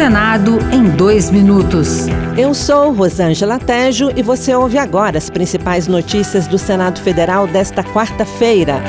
Senado em 2 minutos. Eu sou Rosângela Tejo e você ouve agora as principais notícias do Senado Federal desta quarta-feira.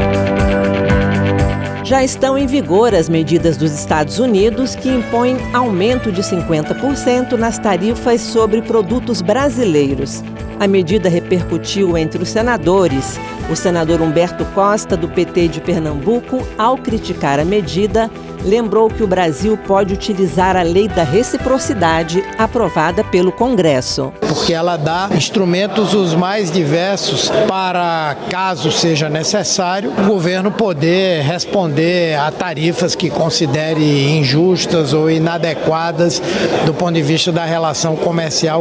Já estão em vigor as medidas dos Estados Unidos que impõem aumento de 50% nas tarifas sobre produtos brasileiros. A medida repercutiu entre os senadores. O senador Humberto Costa, do PT de Pernambuco, ao criticar a medida, lembrou que o Brasil pode utilizar a lei da reciprocidade aprovada pelo Congresso. Porque ela dá instrumentos os mais diversos para, caso seja necessário, o governo poder responder a tarifas que considere injustas ou inadequadas do ponto de vista da relação comercial.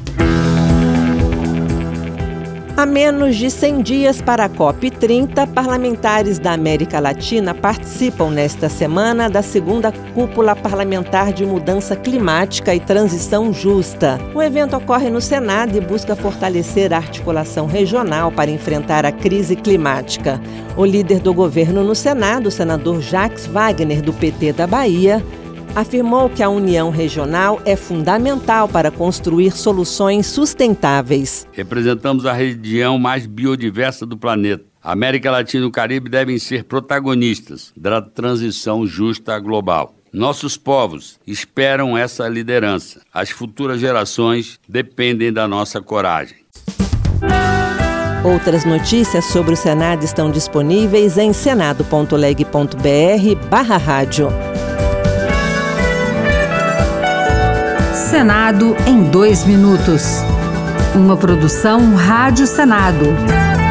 A menos de 100 dias para a COP30, parlamentares da América Latina participam nesta semana da segunda Cúpula Parlamentar de Mudança Climática e Transição Justa. O evento ocorre no Senado e busca fortalecer a articulação regional para enfrentar a crise climática. O líder do governo no Senado, o senador Jacques Wagner, do PT da Bahia, afirmou que a união regional é fundamental para construir soluções sustentáveis. Representamos a região mais biodiversa do planeta. A América Latina e o Caribe devem ser protagonistas da transição justa global. Nossos povos esperam essa liderança. As futuras gerações dependem da nossa coragem. Outras notícias sobre o Senado estão disponíveis em senado.leg.br/rádio. Senado em 2 minutos. Uma produção Rádio Senado.